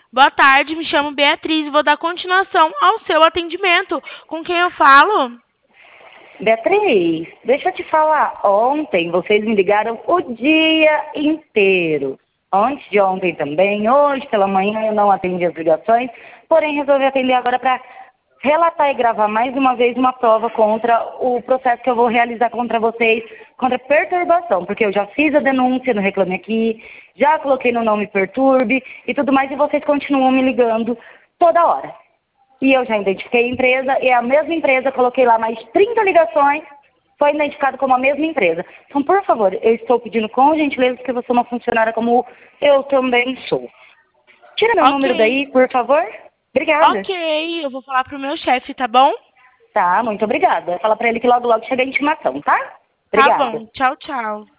Boa tarde, me chamo Beatriz e vou dar continuação ao seu atendimento. Com quem eu falo? Beatriz, deixa eu te falar. Ontem vocês me ligaram o dia inteiro. Antes de ontem também, hoje pela manhã eu não atendi as ligações, porém resolvi atender agora para relatar e gravar mais uma vez uma prova contra o processo que eu vou realizar contra vocês, contra perturbação, porque eu já fiz a denúncia no Reclame Aqui, já coloquei no Não Me Perturbe e tudo mais, e vocês continuam me ligando toda hora. E eu já identifiquei a empresa, e a mesma empresa, coloquei lá mais 30 ligações, foi identificado como a mesma empresa. Então, por favor, eu estou pedindo com gentileza que você é uma funcionária como eu também sou. Tira meu número Ok, daí, por favor. Obrigada. ok, eu vou falar pro meu chefe, tá bom? Tá, muito obrigada. Fala pra ele que logo, logo chega a intimação, tá? Tá Obrigada. bom, tchau, tchau.